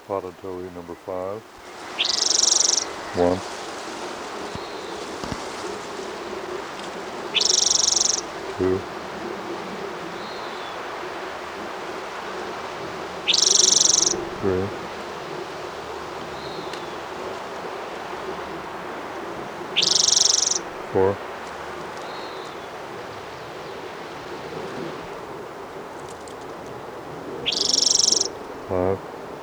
Spotted towhee number 5. 1, 2, 3, 4, 5,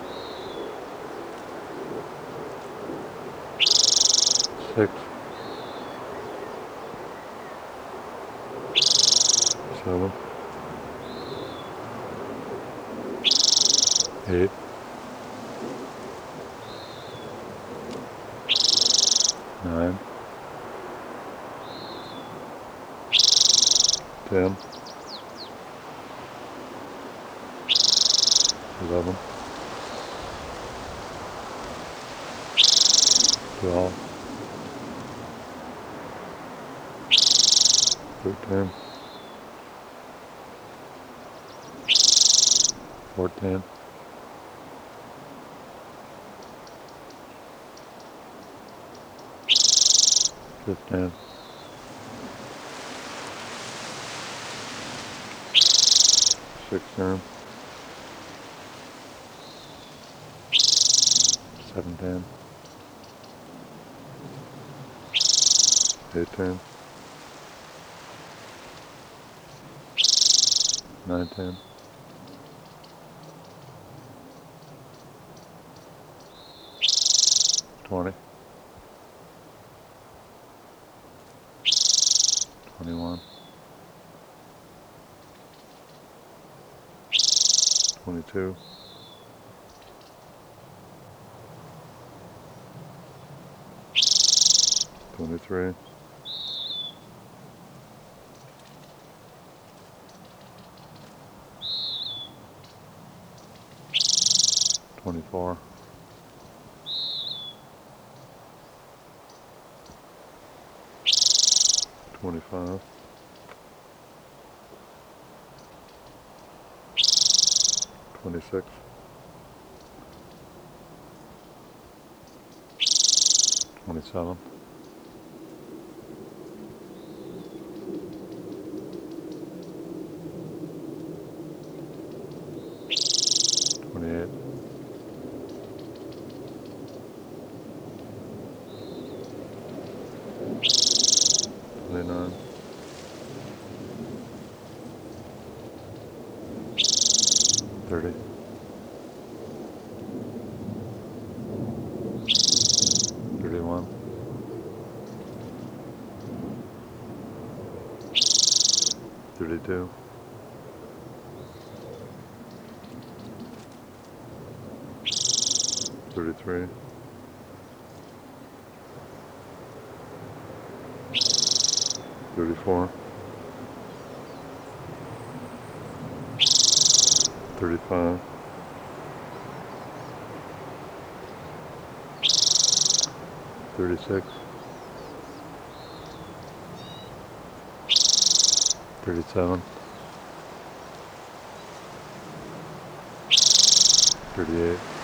6, 7, 8, 9, 10, 11, 12, 13, 14, 15, 16, 17, 18, 19, 20, 21, 22, 23, 24, 25, 26, 27, 28, 29, 30, 31, 32, 33, 34, 35, 36, 37, 38,